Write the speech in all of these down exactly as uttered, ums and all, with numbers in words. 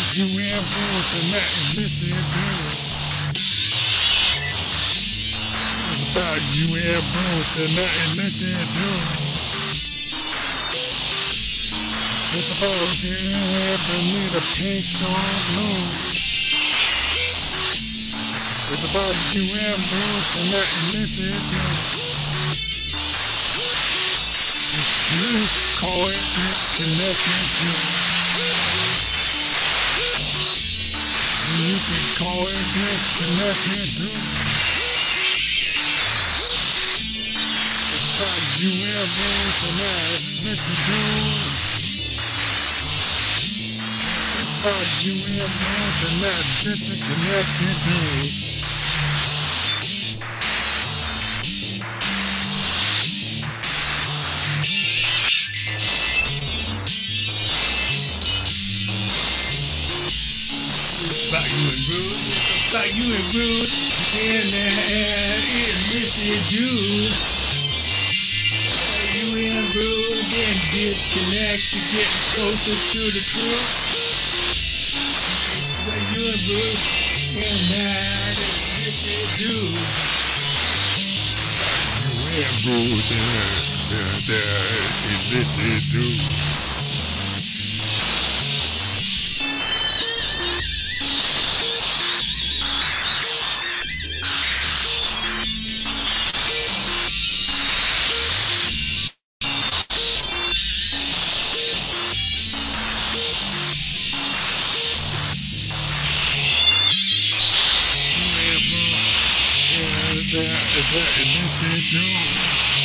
You ain't born tonight and listen to it. It's about you ain't born tonight and listen to it. It's about getting happy with a pink song blue. It's about you ain't born tonight and listen to it. You call it disconnected too. You can call it disconnected too. It's about you and me tonight, listen to. It's about you and me tonight, disconnected too. About you and rude, about you and rude, and uh, listen to you and rude, getting disconnected, getting closer to the truth. About you and rude, and uh, listen to You and rude, and uh, listen to. That, that, listen to.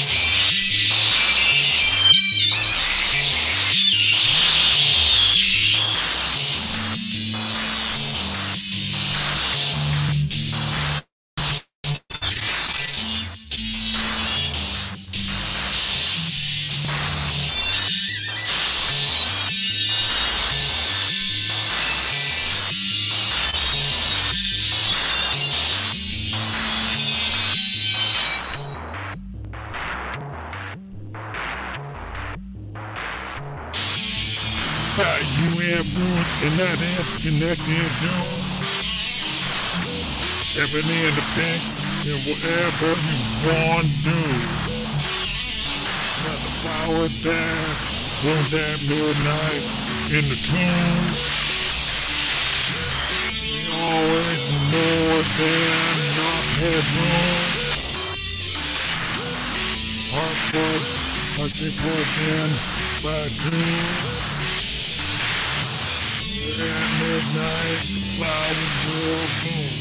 How you and Bruce and that disconnected dude. Everything in the pink and whatever you want to do. Got the flower there, blooms at midnight in the tune. We always more than enough headroom. Heartbreak, pushing toward then by doom. At midnight, the flowers will bloom.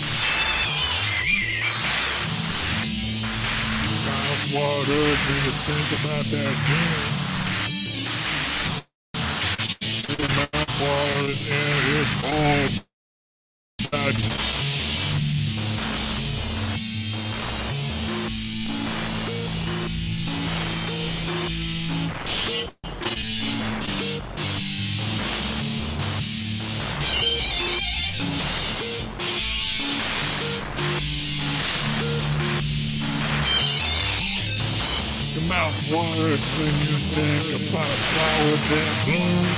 Mouth waters when you think about that doom. Mouth waters and it's all bad. Your mouth waters when you think about a flower that blooms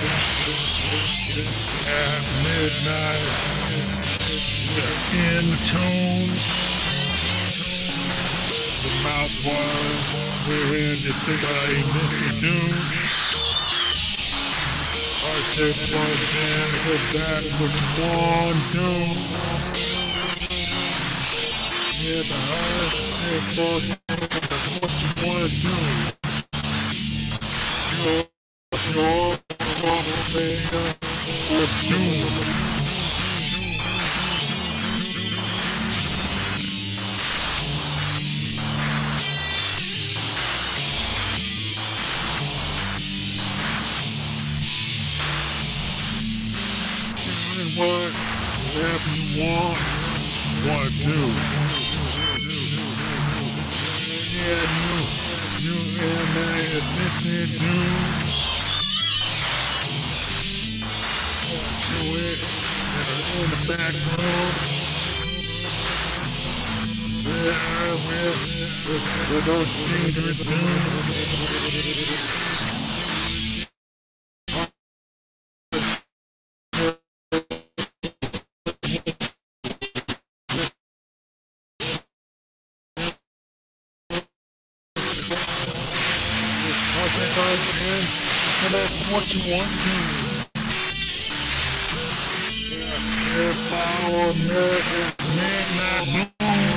at midnight. You're in tune. Your mouth waters wherein you think I ain't missing dude. I said plug in if that's what you want to do. Yeah, the heart said plug in. What you wanna do? You're, you're a failure of doom. Doing what, whatever you want, want to do. Yeah, you, you and I, listen, dude. Do it in the back room. Yeah, with, with, with those dangerous dudes. Concentrate in, and that's what you want to do. Yeah, if I were midnight blue.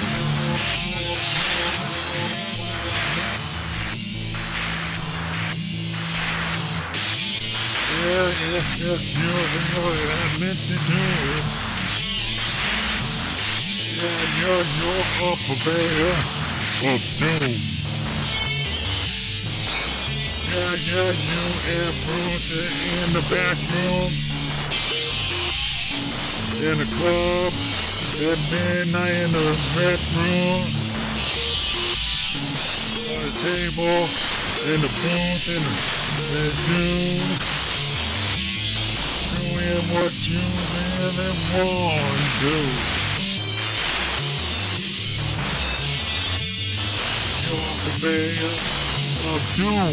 Yeah, yeah, yeah, you're, you're, listen to it. Yeah, you're, you're a purveyor of doom. Yeah, yeah, you and Bruce in the back room, in the club, at midnight in the restroom, on the table, in the booth, in the bedroom, doing what you really want to do. You're a purveyor of doom.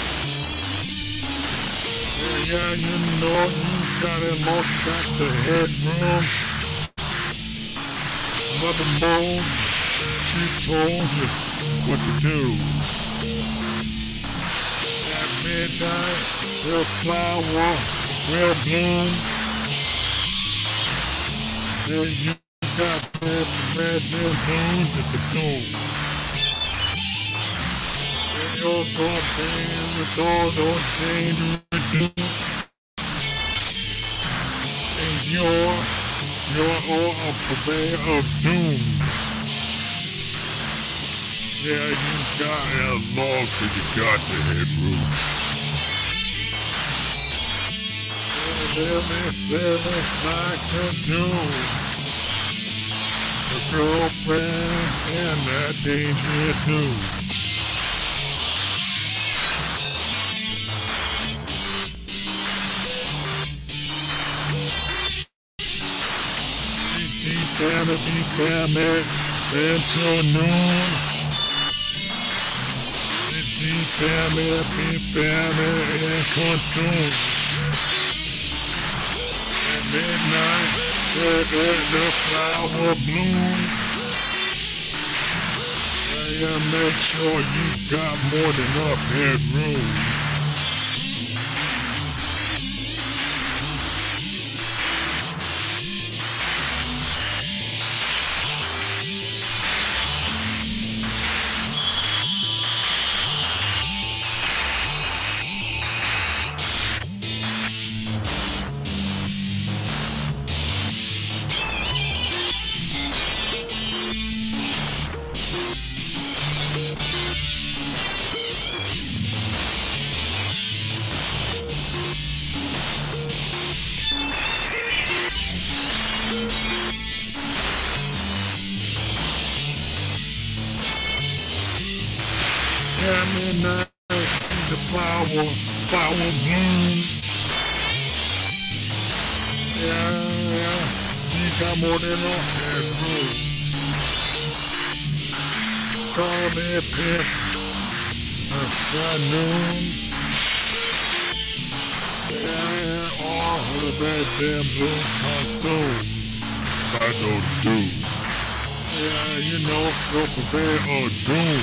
Yeah, yeah, you know you got it long, you got the headroom. Mother Moon, she told you what to do. At midnight, the flower will bloom. Yeah, you got reds, reds and blues to consume. And you're gonna be with all those dangerous dudes. And you're, you're all a purveyor of doom. Yeah, you got a log, so you got the headroom. Living, living like the doom. A girlfriend and that dangerous dude. Family, be family until noon. Be family, be family and consume. At midnight, let, let the flower bloom. Yeah, make sure you got more than enough headroom. Yeah, midnight, the flower, flower blooms. Yeah, yeah, she got more than enough headroom. Starman pimp, uh, by noon. Yeah, all the bad damn blues consumed by those dudes. Yeah, you know, you're purveyor of doom.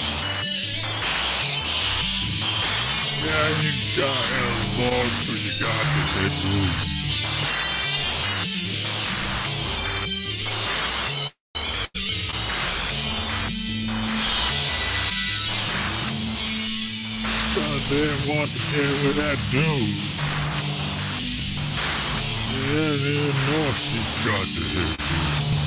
Yeah, you got a log, so you got the headroom. Start there once again with that dude. Yeah, you know she got the headroom.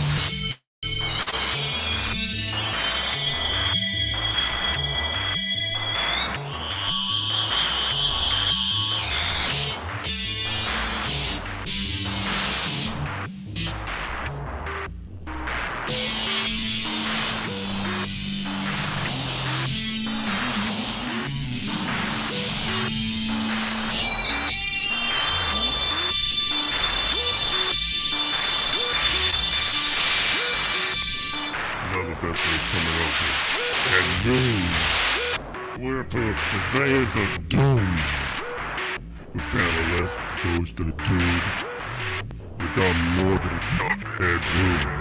Another festival coming up here. At noon, we're the purveyors of doom. We found a less goes the dude. We got more than enough headroom.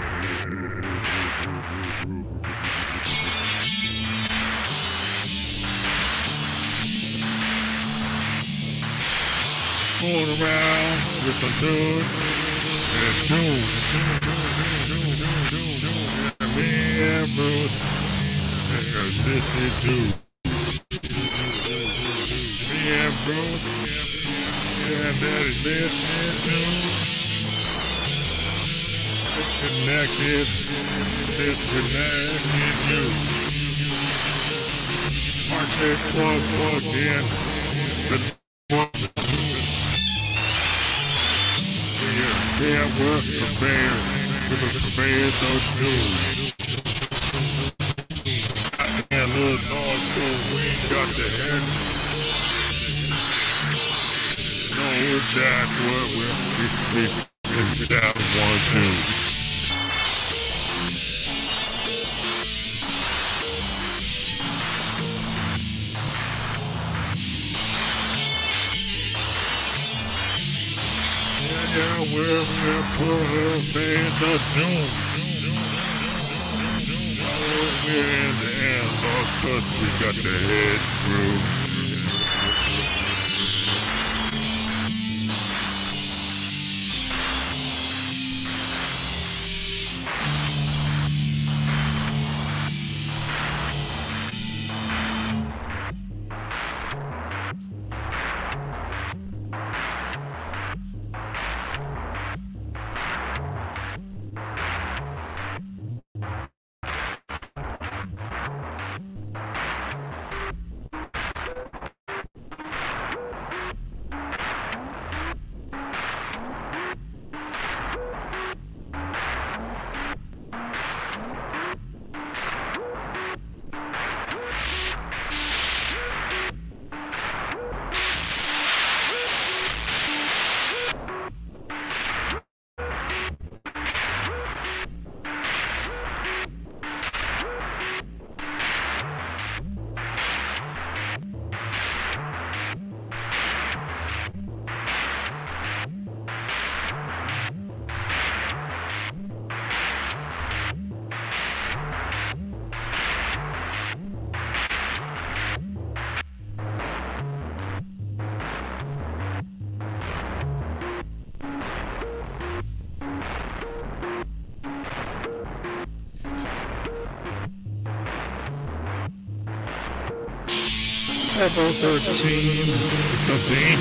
fooling around with some dudes and doom. And me and Ruth, and this is dude. Me and Ruth, and that is this is dude. Disconnected, disconnected you. March it plug, plugged in. The yeah, we're prepared. We're prepared to do. And little dog, so we got the head. No, that's what we're, we, we, it's that one, two. Yeah, we're, we're purveyors of doom. Oh, we're in the end, Lord, cause we got the head room. Level thirteen, something.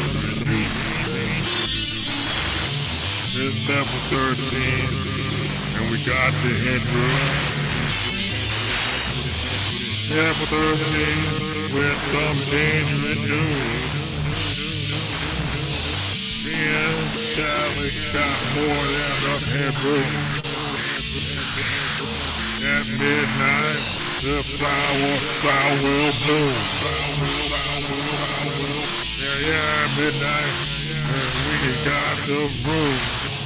It's level thirteen, and we got the headroom. Level thirteen, with some dangerous news. Me and Sally got more than enough headroom. At midnight, the flower, flower will bloom. Yeah, yeah, midnight, and we got the room.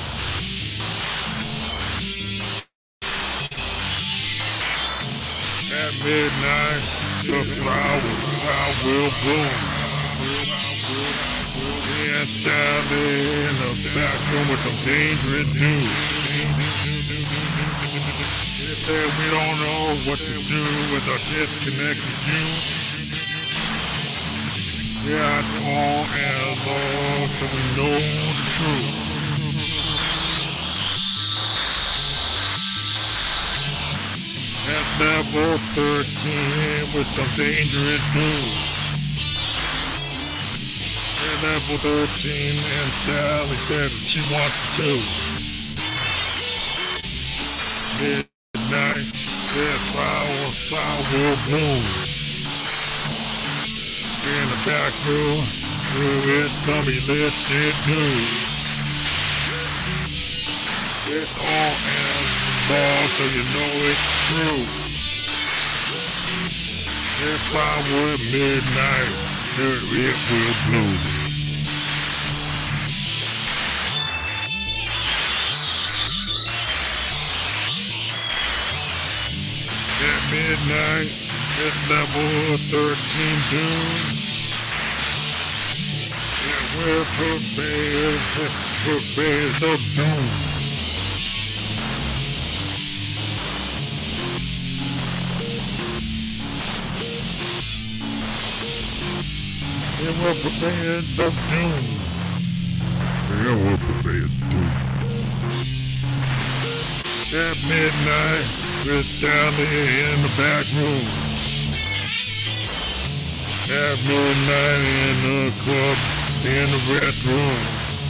At midnight, the flower, flower will bloom. Me and Sally in the back room with some dangerous news. They said we don't know what to do with our disconnected youth. Yeah, it's all analog, so we know the truth. At level thirteen with some dangerous news. At level thirteen, and Sally said she wants to. Midnight, that flower, flower will bloom. In the back room, with some illicit news. It's all analog, so you know it's true. If I were midnight, it, it will bloom. At midnight, at level thirteen doom. We're purveyors, purveyors of doom. And we're purveyors of doom. Yeah, we're purveyors of doom. At midnight, with Sally in the back room. At midnight in the club, in the restroom.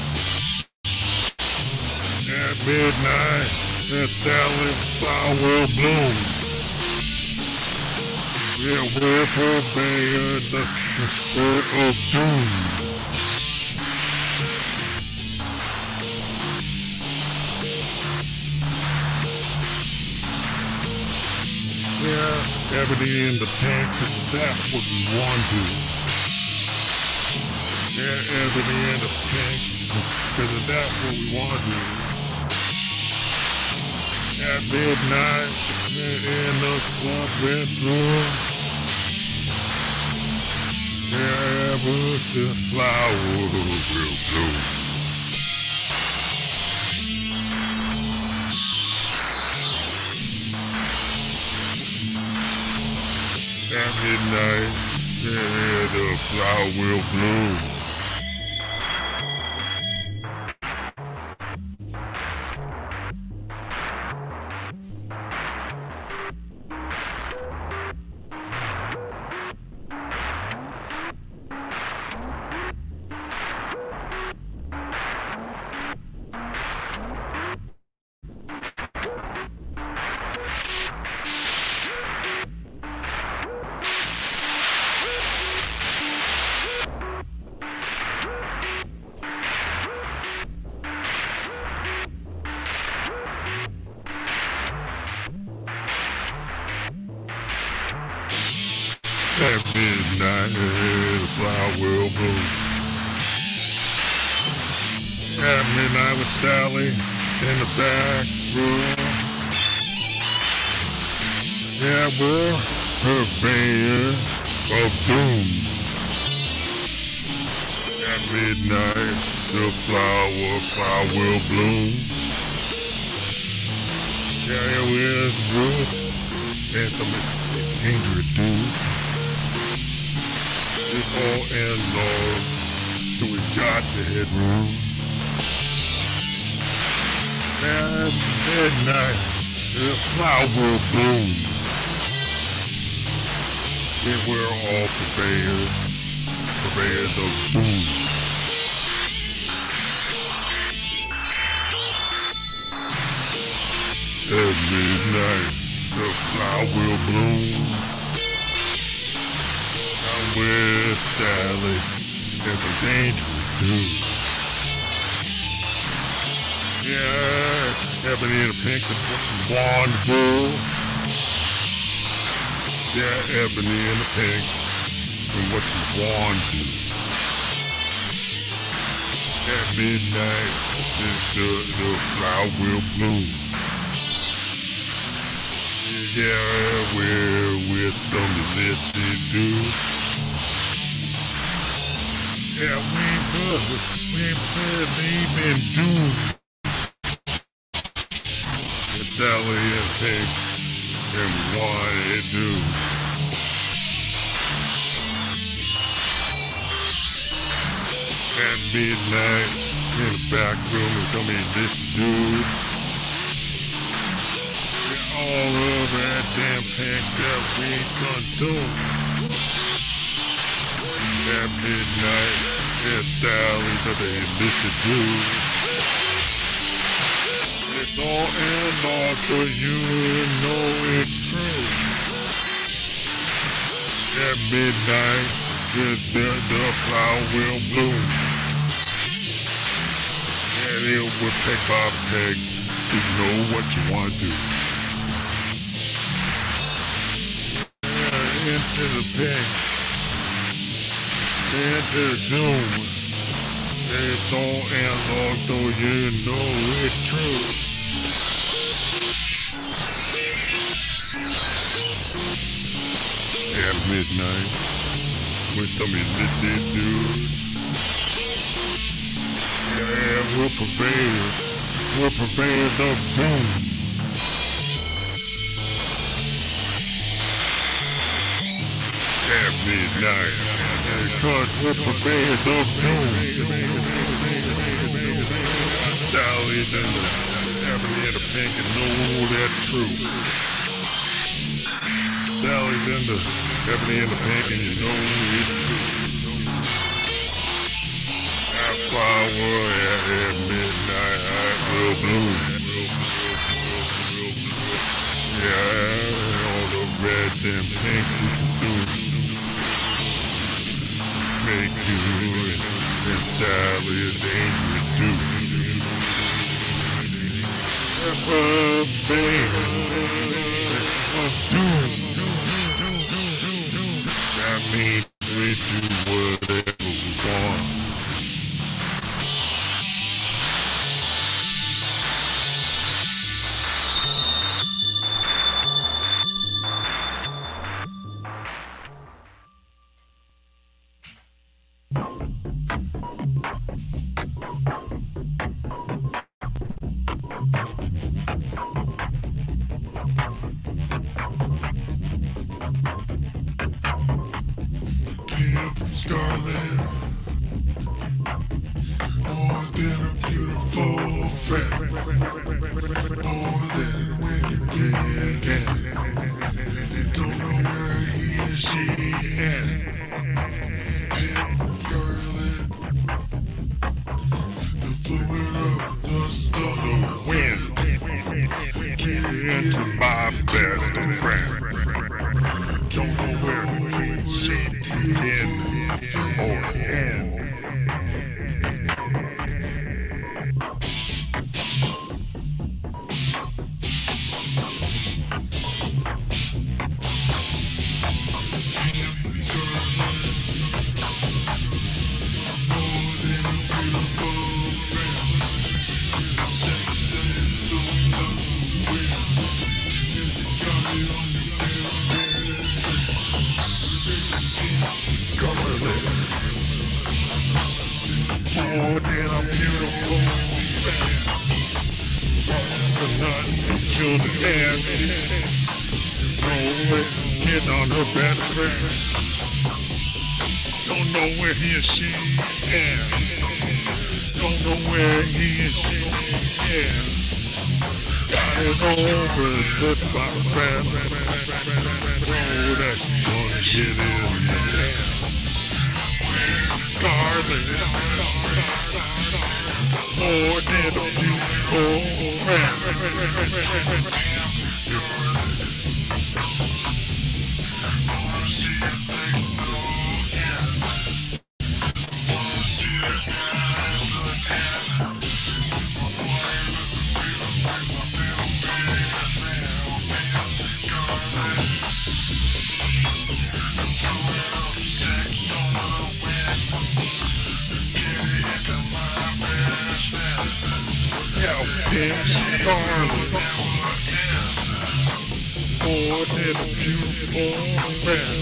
At midnight, with Sally flower bloom. Yeah, we're purveyors of, of doom. Yeah, everybody in the pink, 'cause that's what we want to do. Yeah, everybody in the pink, 'cause that's what we want to do. At midnight, in the club restroom. Yeah, bush the flower will bloom. At midnight, yeah, the flower will bloom. At midnight, the flower will bloom. At midnight with Sally in the back room. Yeah, we're purveyors of doom. At midnight, the flower, flower will bloom. Yeah, yeah, we're Ruth and some dangerous dudes. It's all in love, so we got the headroom. At midnight, the flower will bloom. And we're all purveyors, purveyors of doom. At midnight, the flower will bloom. With Sally and some dangerous dudes. Yeah, Ebony and the Pink is what we want to do. Yeah, Ebony and the Pink and what you want to do. At midnight, the, the, the flower will bloom. Yeah, we're, we're some illicit dudes. Yeah, we, be- we believe in doom. It's Sally and Pink, and we want it do. At midnight, in the back room, and some illicit dudes. Yeah, all of that damn pink that we consume. At midnight, there's Sally's of the illicit dudes. It's all analog, so you know it's true. At midnight, the, the, the flower will bloom. And it will peg by peg, so you know what you want to do. Yeah, into the peg. Into doom. It's all analog, so you know it's true. At midnight, with some illicit dudes. Yeah, we're purveyors. We're purveyors of doom. At midnight. Because we're purveyors of doom. Sally's in the ebony and the pink, and no, that's true. Sally's in the ebony and the pink, and you know it's true. That flower at, at midnight, real blue. Yeah, all the reds and pinks we consume make you and, and Sally a dangerous dude. A thing of doom. That means we do whatever we want. Scarlet, more than a beautiful friend, more than when you get don't know where he or she is. Scarlet, the fluid of the storm wind, get into my best friend. Don't know where he or she begin. Or end. More than a beautiful friend. The nut until the end. Always getting on her best friend. Don't know where he or she is. Don't know where he or she is. Got it over, that's my friend. Oh, that's gonna get in the end. Scarlet, more than a beautiful friend. Pink Scarlet, more than a beautiful friend.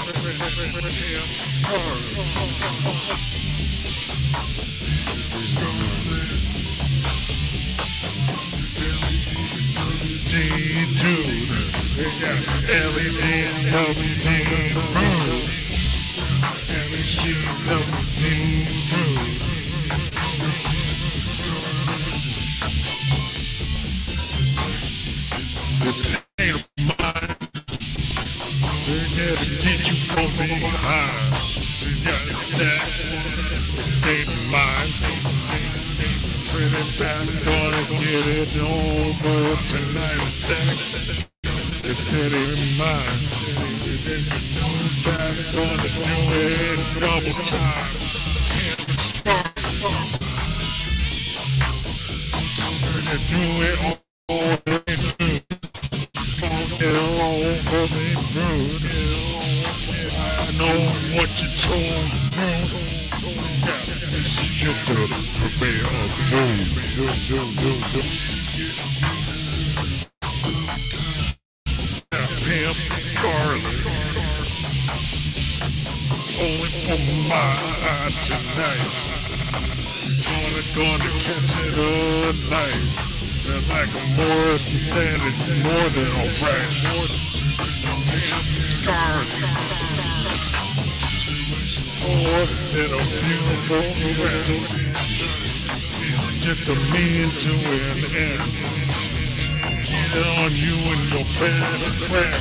Scarlet, L E D dude, L E D, L E D rude, L E D, L E D rude. Get you from behind. You got that state of mind. Pretty bad, gonna get it over tonight. Sex, it's state of mind. Bad, gonna do it double time. Gonna do it all the way through. All over me, rude. I know what you told me. This is just a purveyor of doom. Doom, doom, doom, doom. Pimp Scarlet, only for my eye tonight. Gonna, gonna catch it all night. And like Morrison said, it's more than alright. Pimp Scarlet, more than a beautiful friend. just a mean to an end. Get on you and your best friend.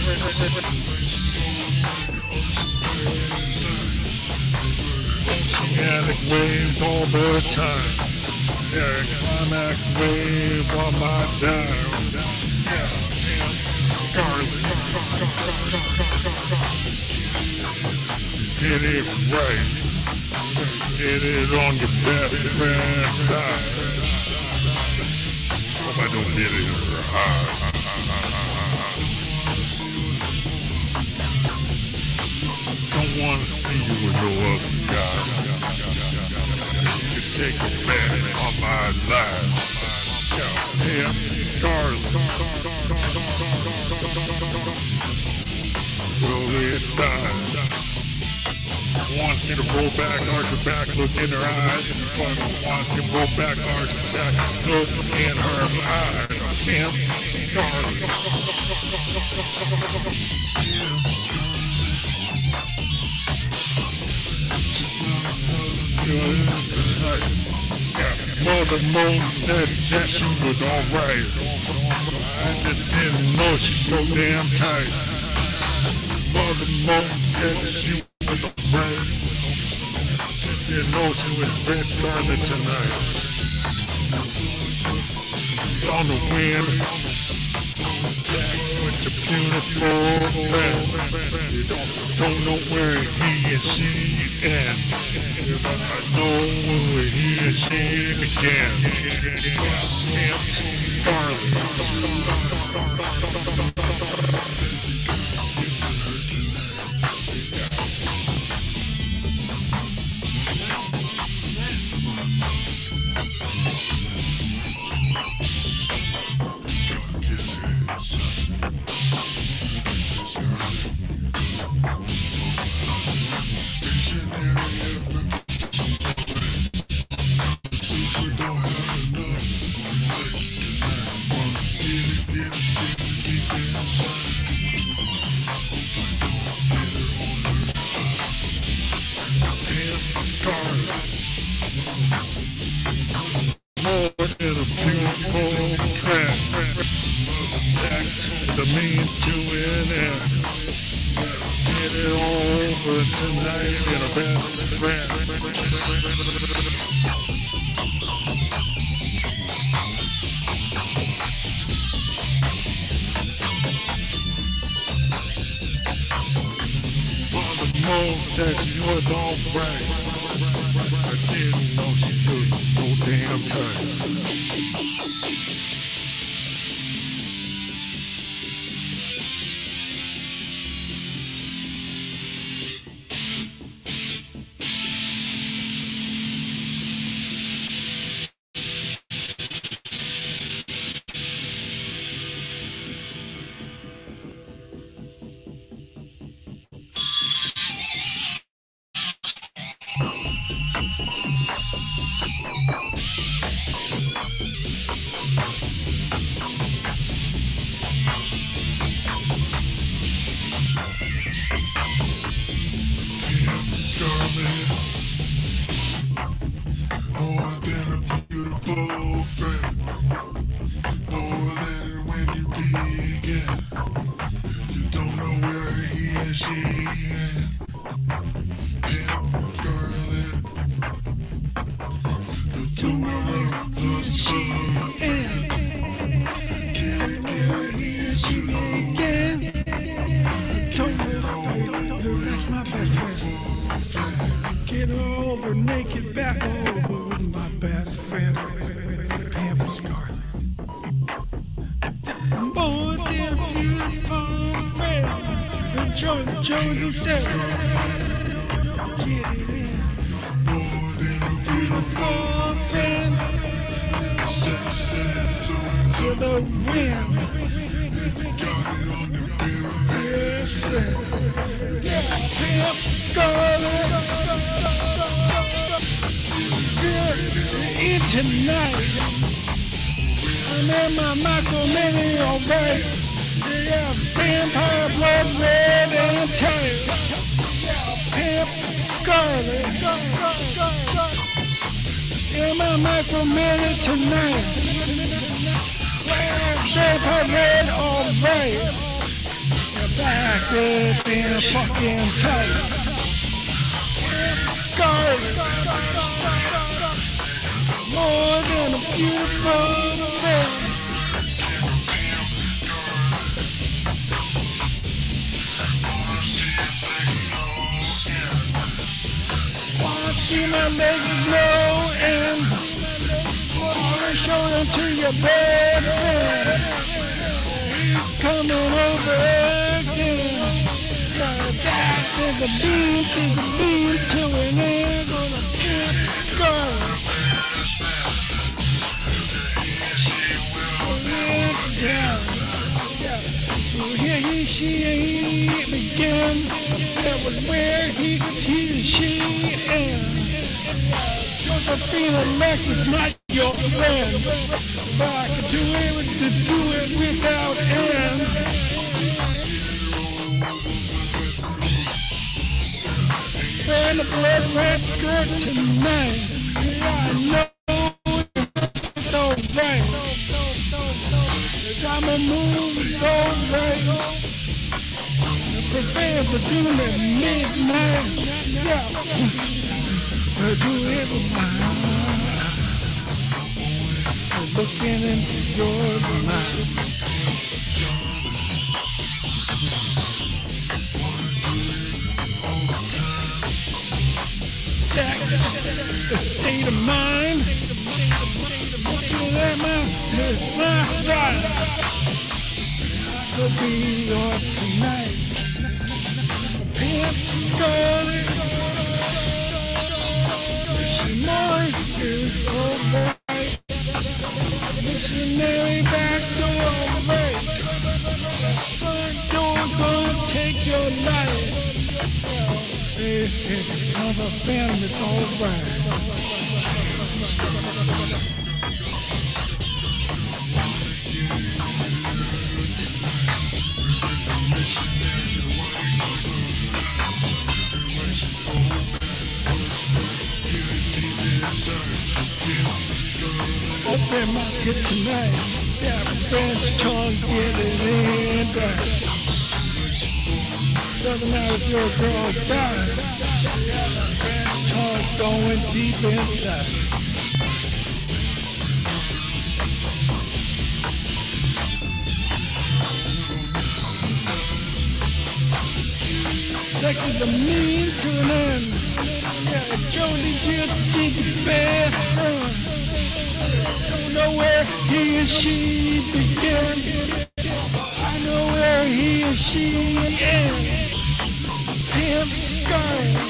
Oceanic waves all the time. Yeah, climax wave on my dial. Yeah, Scarlet. Get it right. Get it on your best friend style. Hope I don't hit it hard. Don't wanna see you with no other guy. You take a bet on my life. Yeah, yeah, Scarlet. Will it die? Wants you to roll back, arch your back, look in her eyes. Wants you to roll back, arch your back, look in her eyes. Pimp Scarlet. Yeah, Mother Moon said that she was alright. I just didn't know she's so damn tight. Mother Moon said she was alright. Didn't know she was Red Scarlet tonight. On the wind, with your beautiful friend. You don't, don't know where he and she end. I know where he and she began. Pimp Scarlet. More than a beautiful friend. That's the means to an end. Get it over tonight and a best friend. Mother Moon said she was alright. I didn't know she was so damn tight. Scarlet, more than a beautiful friend, more than when you begin. You don't know where he and she end. Pimp Scarlet, the doer of the sun. Get it, get it, he and she again. That's my best friend. Get over naked back over my best friend, Pimp Scarlet. More than a beautiful friend, enjoy the joys of sex. Get it in. More than a beautiful friend, sex to the wind. Got it on your best friend. Pimp Scarlet. In tonight, I'm in my Michael Mini, alright. Yeah, vampire blood red and tight. Pimp Scarlet. Yeah, my microminute tonight. Vapor red or red. You're back with being fucking tight. Scarlet. More than a beautiful thing. Wanna see my legs glow and wanna show them to your best friend. He's coming over again. Back to the beam, to the beam, to an end on a pimp scarlet. Down. Here he, she, he began. That was where he, he, she, and Josephina Mack was not your friend, but I could do it to do it without end. And the blood red skirt tonight. Yeah, I know it's alright. Summer moon is alright. Prepare for doing it midnight. Yeah. To do it night. Looking into your mind. Sex, the state of mind. Looking at my, my side. Could be yours tonight. Pimp Scarlet. Missionary is alright. Missionary back door right. Front door gonna take your life. Hey, hey, another family's alright. Open my kiss tonight. Yeah, French tongue, get it in back. Doesn't matter if you're a girl or guy. French tongue going deep inside. Sex is a means to an end. Yeah, Jolie just did the best friend. Don't know where he and she began. I know where he and she end. Pimp Scarlet.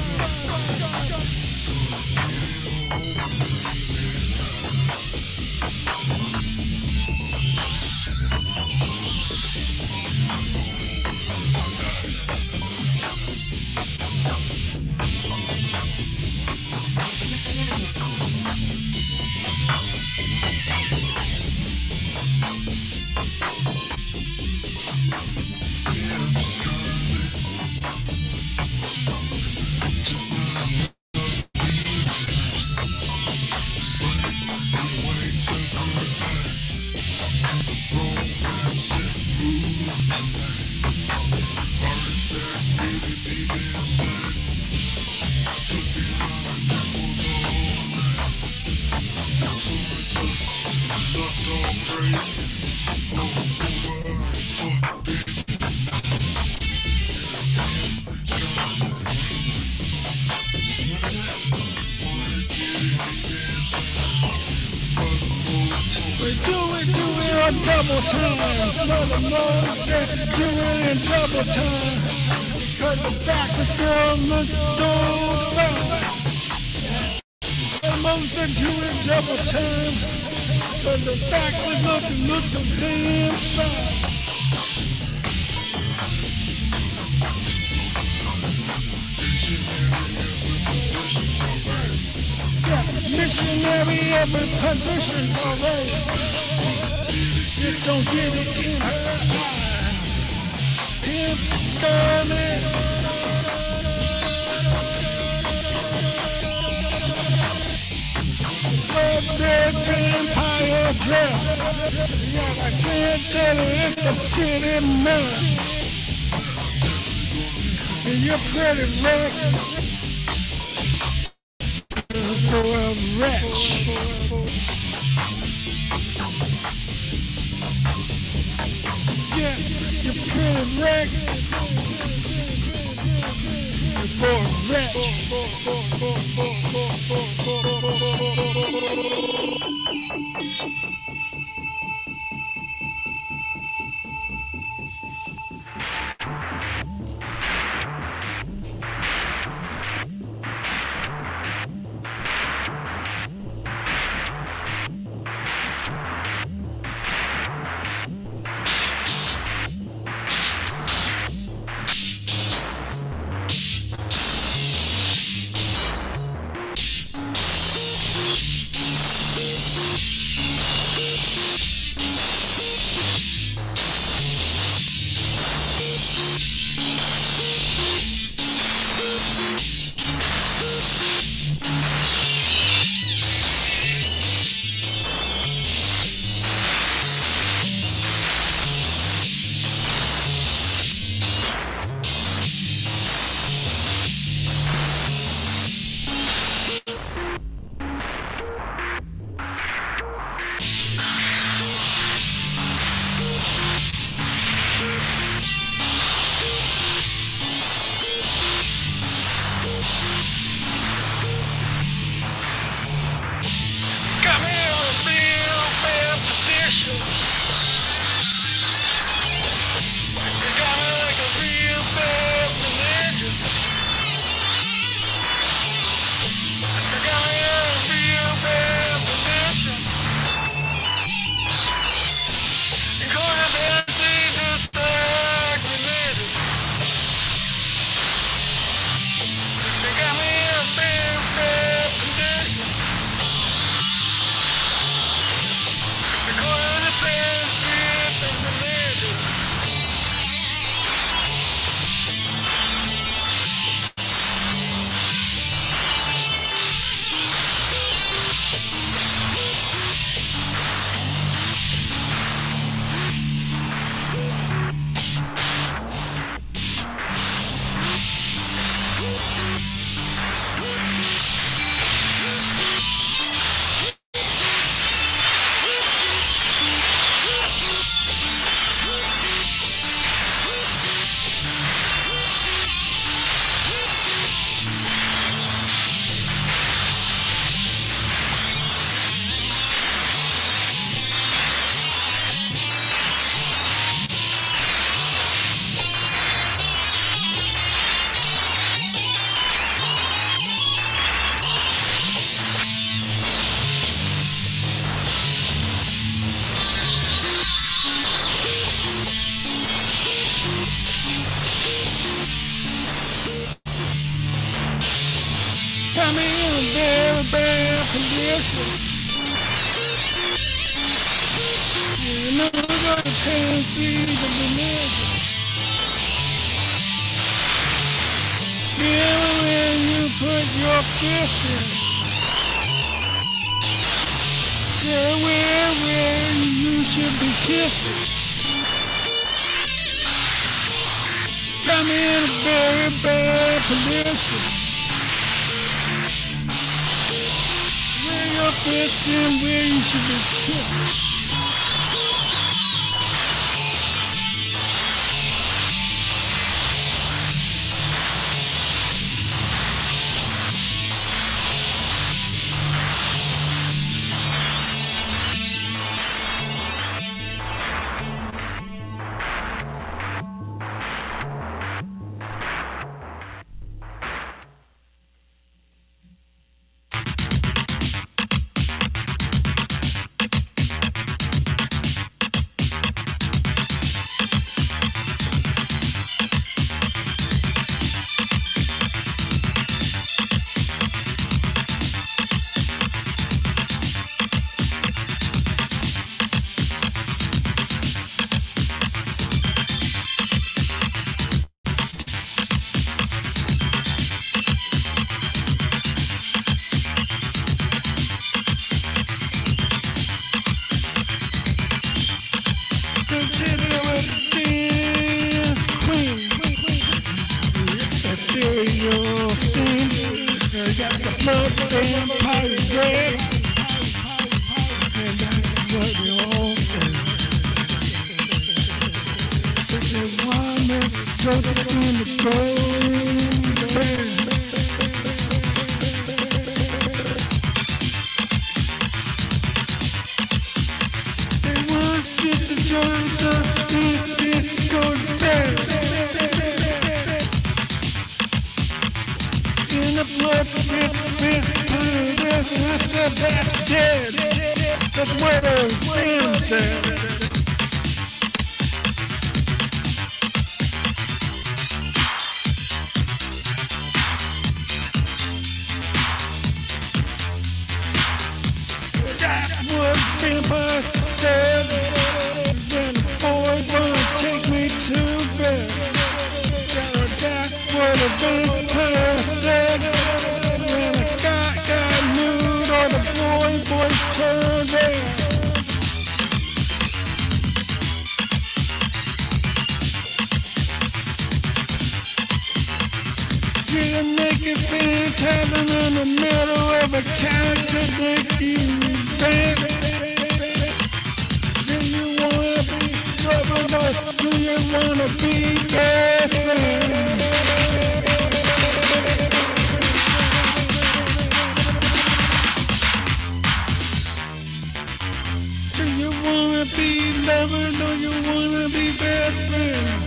Double time, mother mom said do it in double time. Cause the backless girl looks so fine. Mother mom said do it double time. Cause the backless looking looks so damn fine. Yeah, missionary every position already. Just don't get it in her side. Pimp Scarlet. dress. Yeah, I can't tell you it's a city mess. And you're pretty wreck for a wretch. Yeah, you're pretty wreck for a wretch. I'm in a very bad position. You know, I got the pain seeds of the nation. Yeah, when you put your fist in. Yeah, where, where you should be kissing. I'm in a very bad position. Where your fist in, where you should be kissing. your sin. You got the blood vampire red. And that's what we all say. But they want me Joseph in the gold band. They want Mister Joseph in the gold band. In the blood, vampire red. And I said that's dead. That's what the fan said. That's what vampire said. When the boys wanna take me to bed. That's what a vampire said. When a guy got nude or the boy boys turned red. You're naked phantasm in the middle of a contradicting event. Do you wanna be troubled or do you wanna be best friend? Do you wanna be lovers or you wanna be best friend?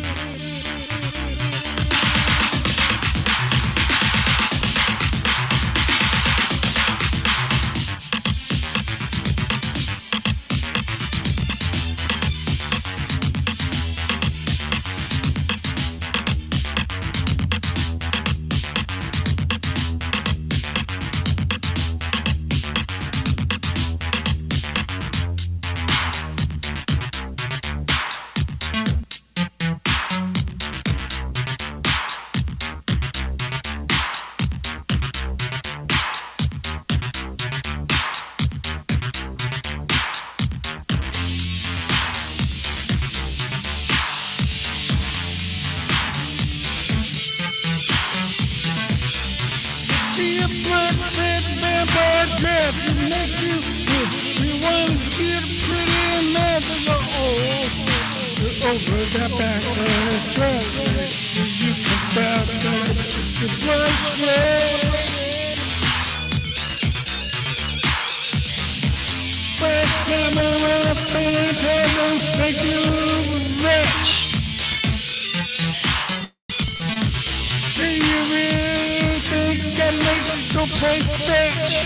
See a blood red vampire dress that makes you, you, you want to get pretty and magical. Oh, over that backlash dress, you confess that the blood sweat. But never when a phantasm makes you rich. Do you really think that makes you go play fetch?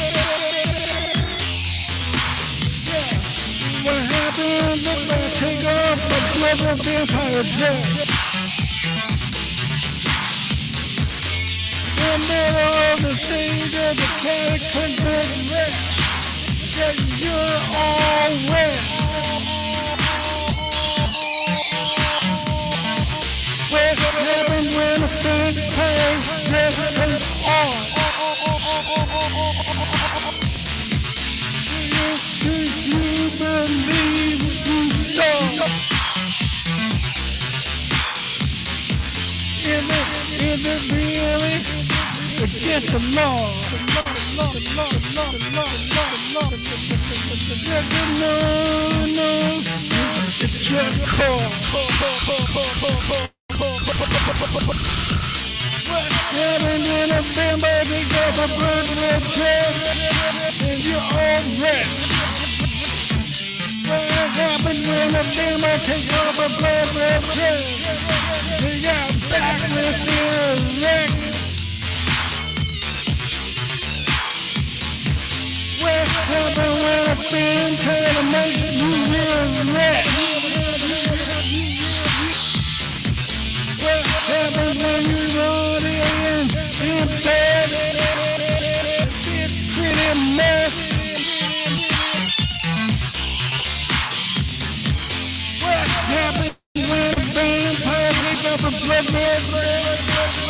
What happens if I take off my blood vampire dress? In the middle of the stage of the cataclysmic wretch, that you're all wet. What happens when a vampire dress comes on? Do you believe you saw? Is it, is it really against the law? No, no, it's just called. What happened in a vampire takes off a blood red dress and you're all wrecked? What happened when a vampire takes off a blood red dress? You got backless and wrecked. What happened when a phantasm makes you real wrecked? What happens when you run in, in bed? It's pretty mess. What happens when a vampire takes off a blood red dress?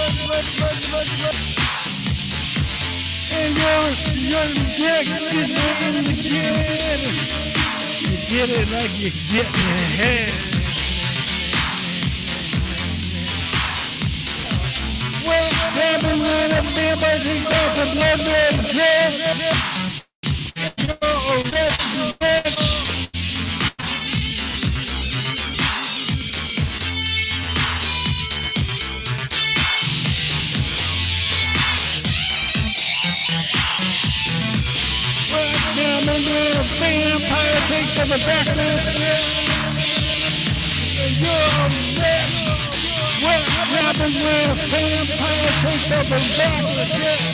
And you're, you're getting to get it. You get it like you get in your head. What happened Vampire takes over backless. You're rich. What happens when a vampire takes over backless?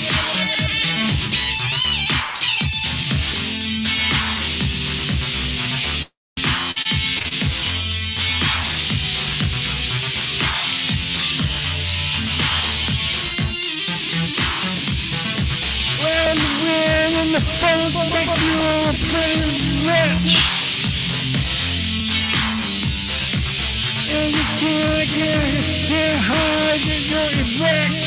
When the wind and the funk make you pretty rich, and you can't get, get high, get your erect.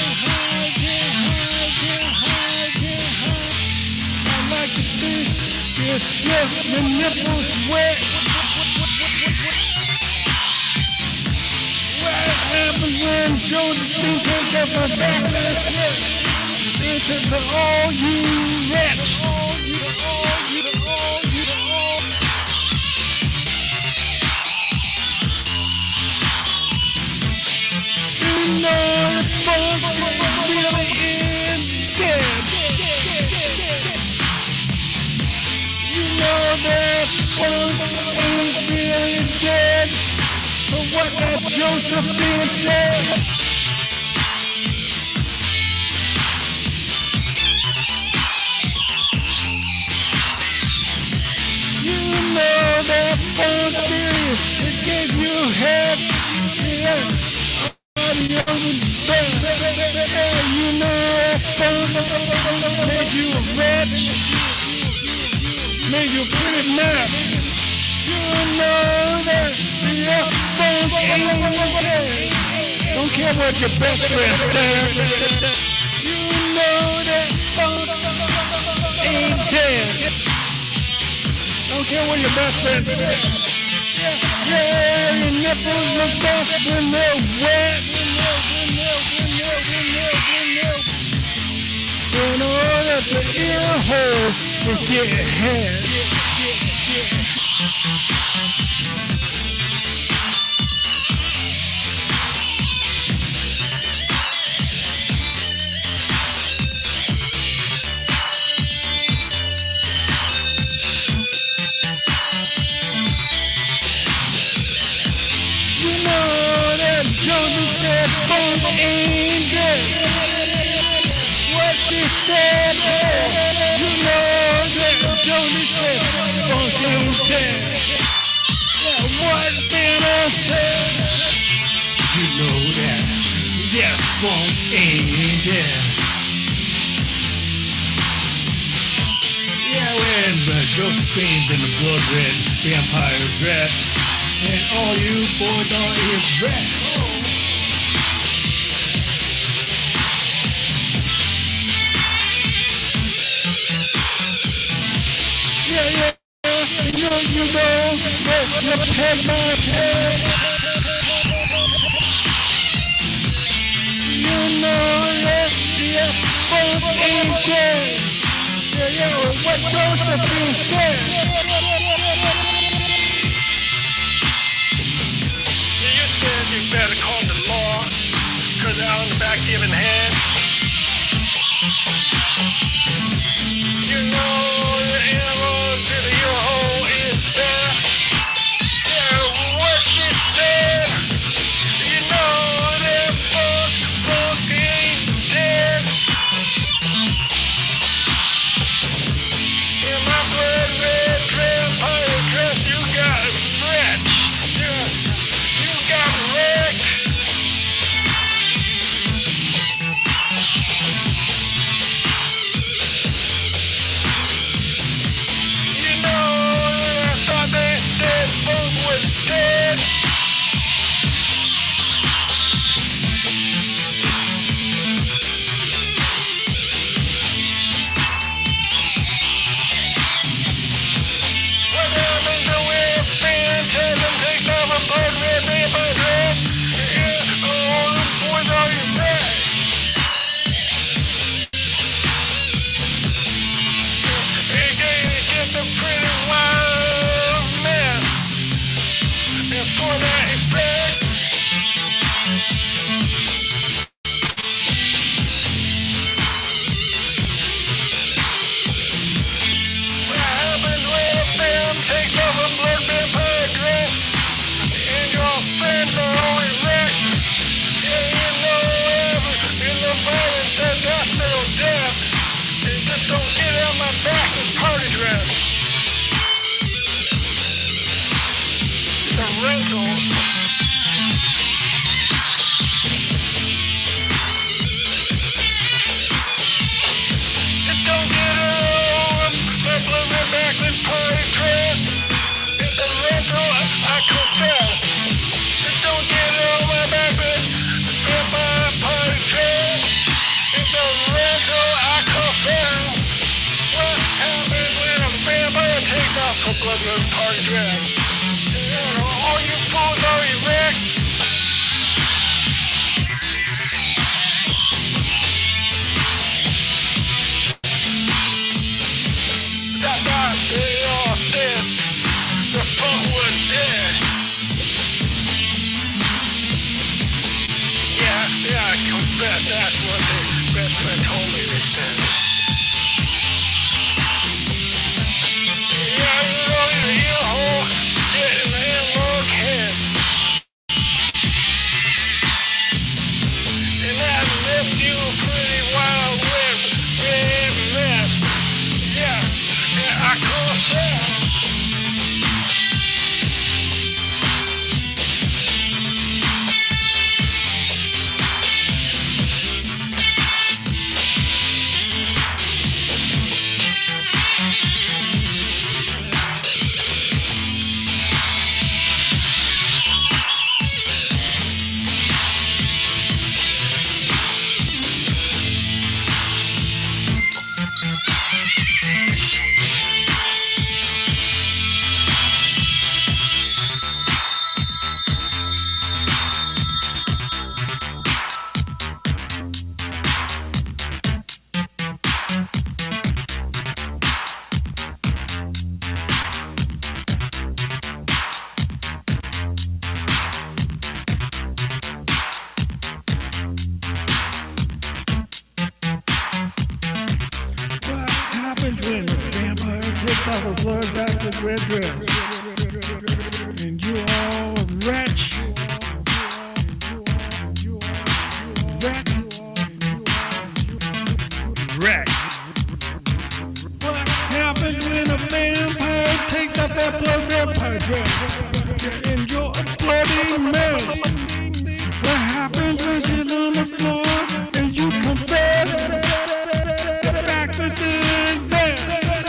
I like to see your, your, your nipples wet. What happens when Josephine takes up her backless into the all you rich? You know the funk really is dead. You know that funk ain't really dead. But what that Josephine said, you know that funk really, it gave you head. Yeah. You know that funk made you rich, made you pretty mad. You know that the funk ain't dead. Don't care what your best friend said. You know that funk ain't dead. Don't care what your best friend said. Yeah, your nipples look best when they're wet. In order to ear hole to get head. You know that Josie said funk ain't dead. What she said, oh, you know that Josie said funk ain't dead. Yeah, what Vanna said, you know that, yeah, funk ain't dead. Yeah, when the Josephine's in the blood red vampire dress, and all you boys are erect. Yeah, yeah, you know, you know, that you peg my peg. You know that, yeah, funk ain't dead. Yeah, yeah, what Josephine said. You better call the law, cause they're out in the back giving head. You know the arrow to the your hole is there. Yeah, what she said. You know that fuck, fuck ain't dead. In my blood red dress. don't get on my back with party dress. It's a rental. Just don't get on my blue back with party dress. It's a rental, I confess. Just don't get on my back with my party dress. It's a rental, I confess. What happens when a vampire takes off a blood party dress? You know, all you fools are erect. That's why they all said the funk was dead. Yeah, yeah, I confess that's what the best friend told me they said. Yeah, you know, you hear a whole sitting there long head. And that left you a pretty wild red, red mess. Yeah, yeah, I confess. What happens when a vampire takes off a blood back with red dress? And you all wretch. Wreck. Wreck. What happens when a vampire takes off that blood vampire dress? And you're a bloody mess. What happens when she's on the floor and you confess? Breakfast is dead.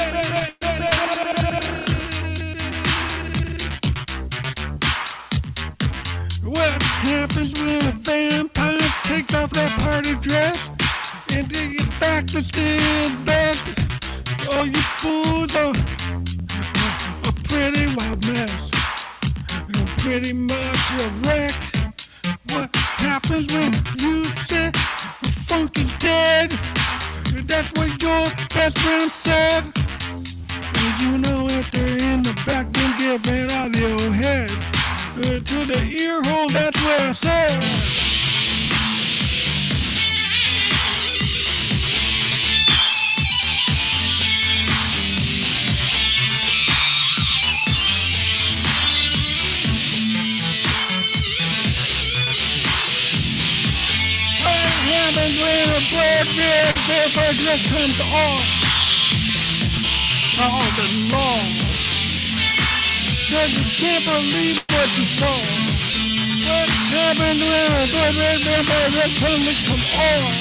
What happens when a vampire takes off that party dress and then your breakfast is best? Oh, you fools are a pretty wild mess. You're pretty much a wreck. What happens when you say the funk is dead? That's what your best friend said. And you know if they're in the back, then give it out of your head. Uh, to the ear hole, that's where I said. What happens when a blood red vampire dress comes off? All the long. Cause you can't believe what you saw. What happened when a blood red vampire dress suddenly come off?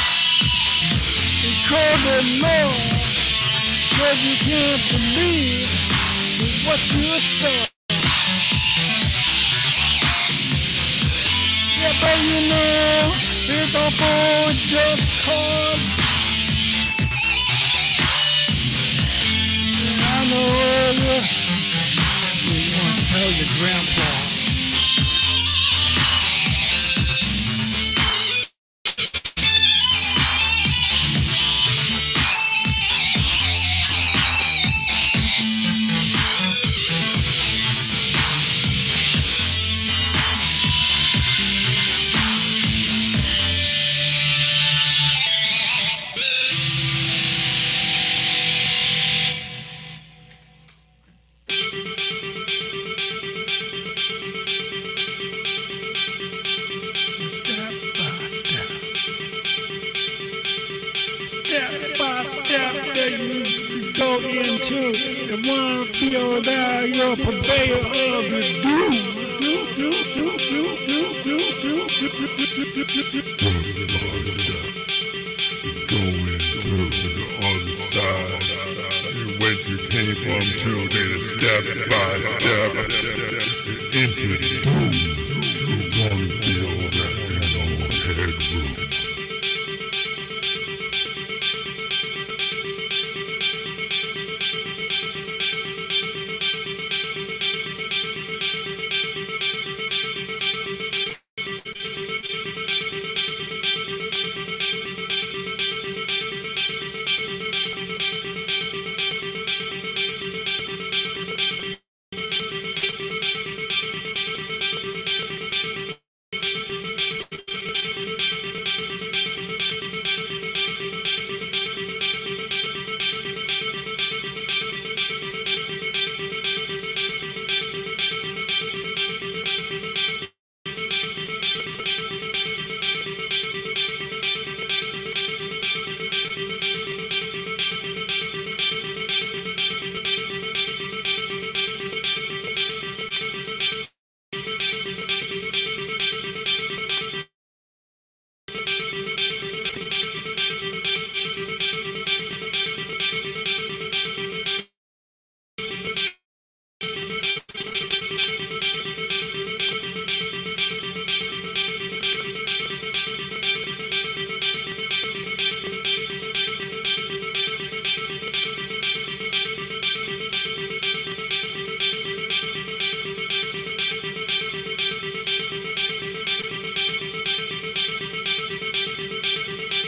It's called the law. Cause you can't believe what you saw. Yeah, but you know, it's all for just cause. And I know you, you want to tell your grandpa. and wanna feel that you're a purveyor of the doom. Do, do, do, do, do, do, do, do, do, do, do, do, do. Going through the other side. And where you came from too, then step by step into the doom. You're gonna feel that in our headroom.